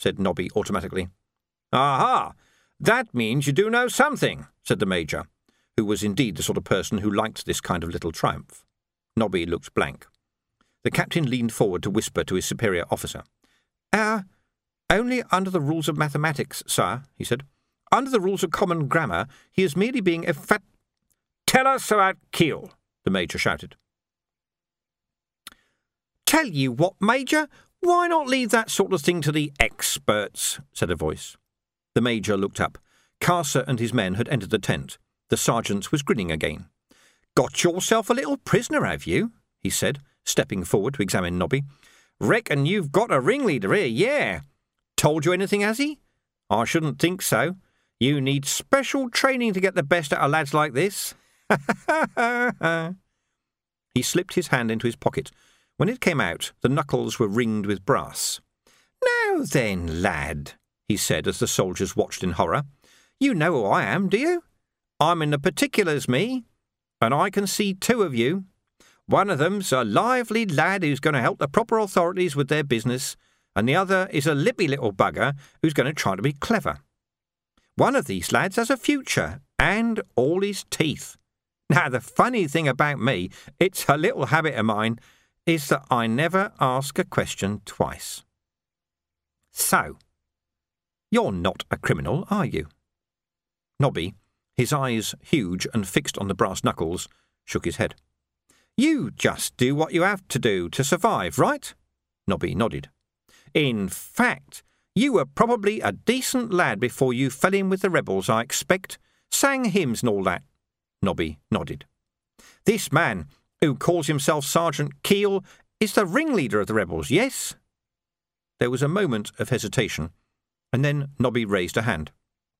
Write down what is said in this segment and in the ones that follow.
said Nobby automatically. "Aha! That means you do know something," said the Major, who was indeed the sort of person who liked this kind of little triumph. Nobby looked blank. The captain leaned forward to whisper to his superior officer. Only under the rules of mathematics, sir," he said. "Under the rules of common grammar, he is merely being "Tell us about Kiel," the Major shouted. "Tell you what, Major, why not leave that sort of thing to the experts?" said a voice. The Major looked up. Carcer and his men had entered the tent. The sergeant was grinning again. "Got yourself a little prisoner, have you?" he said, stepping forward to examine Nobby. "Reckon you've got a ringleader here, yeah. Told you anything, has he? I shouldn't think so. You need special training to get the best out of lads like this." He slipped his hand into his pocket. When it came out, the knuckles were ringed with brass. "Now then, lad," he said as the soldiers watched in horror. "You know who I am, do you? I'm in the particulars, me, and I can see two of you. One of them's a lively lad who's going to help the proper authorities with their business, and the other is a lippy little bugger who's going to try to be clever. One of these lads has a future, and all his teeth. Now, the funny thing about me, it's a little habit of mine, is that I never ask a question twice. So, you're not a criminal, are you?" Nobby, his eyes huge and fixed on the brass knuckles, shook his head. "You just do what you have to do to survive, right?" Nobby nodded. "In fact, you were probably a decent lad before you fell in with the rebels, I expect. Sang hymns and all that." Nobby nodded. "This man, who calls himself Sergeant Kiel, is the ringleader of the rebels, yes?" There was a moment of hesitation, and then Nobby raised a hand.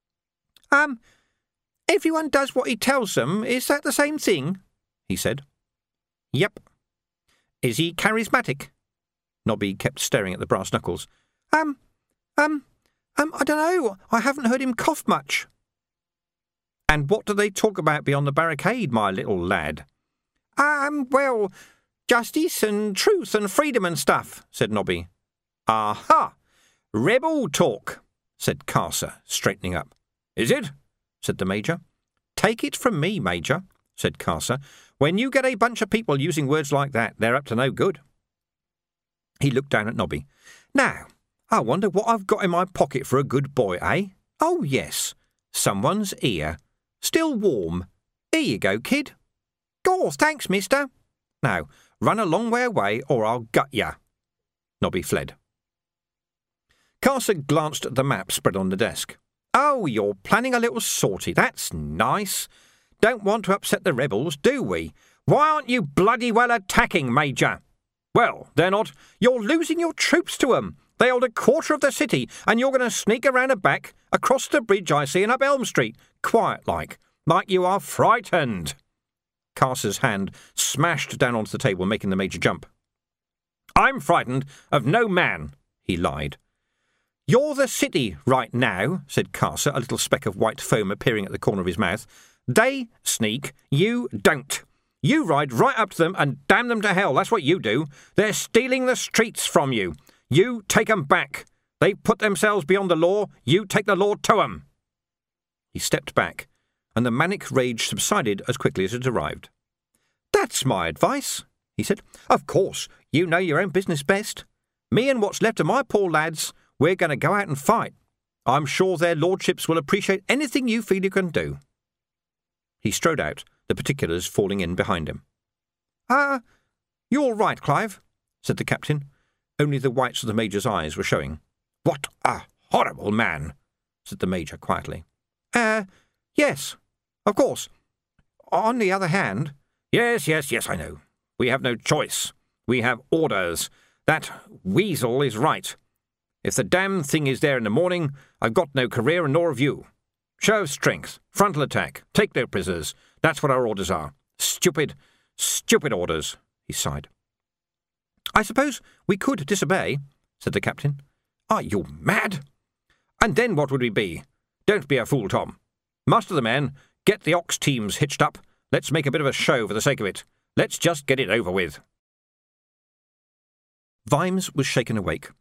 Everyone does what he tells them. Is that the same thing?" he said. "Yep." "Is he charismatic?" Nobby kept staring at the brass knuckles. I don't know. I haven't heard him cough much." "And what do they talk about beyond the barricade, my little lad?" Well, justice and truth and freedom and stuff," said Nobby. "Aha! Rebel talk," said Carcer, straightening up. "Is it?" said the Major. "Take it from me, Major," said Carcer. "When you get a bunch of people using words like that, they're up to no good." He looked down at Nobby. "Now, I wonder what I've got in my pocket for a good boy, eh? Oh, yes, someone's ear. Still warm. Here you go, kid." "Gaw, thanks, mister." "Now, run a long way away or I'll gut ya." Nobby fled. Carcer glanced at the map spread on the desk. "Oh, you're planning a little sortie. That's nice. Don't want to upset the rebels, do we? Why aren't you bloody well attacking, Major?" "Well, they're not. You're losing your troops to 'em. They hold a quarter of the city, and you're going to sneak around the back, across the bridge I see, and up Elm Street, quiet-like you are frightened." Carcer's hand smashed down onto the table, making the Major jump. "I'm frightened of no man," he lied. "You're the city right now," said Carcer, a little speck of white foam appearing at the corner of his mouth. "They sneak, you don't. You ride right up to them and damn them to hell, that's what you do. They're stealing the streets from you. You take 'em back. They put themselves beyond the law, you take the law to 'em." He stepped back, and the manic rage subsided as quickly as it arrived. "That's my advice," he said. "Of course, you know your own business best. Me and what's left of my poor lads, we're going to go out and fight. I'm sure their lordships will appreciate anything you feel you can do." He strode out, the particulars falling in behind him. "You all right, Clive?" said the captain. Only the whites of the Major's eyes were showing. "What a horrible man," said the Major quietly. Yes, of course. On the other hand—" Yes, I know. We have no choice. We have orders. That weasel is right. If the damned thing is there in the morning, I've got no career and nor have you. Show of strength, frontal attack, take no prisoners. That's what our orders are. Stupid orders," he sighed. "I suppose we could disobey," said the captain. "Are you mad? And then what would we be? Don't be a fool, Tom. Muster the men, get the ox teams hitched up. Let's make a bit of a show for the sake of it. Let's just get it over with." Vimes was shaken awake.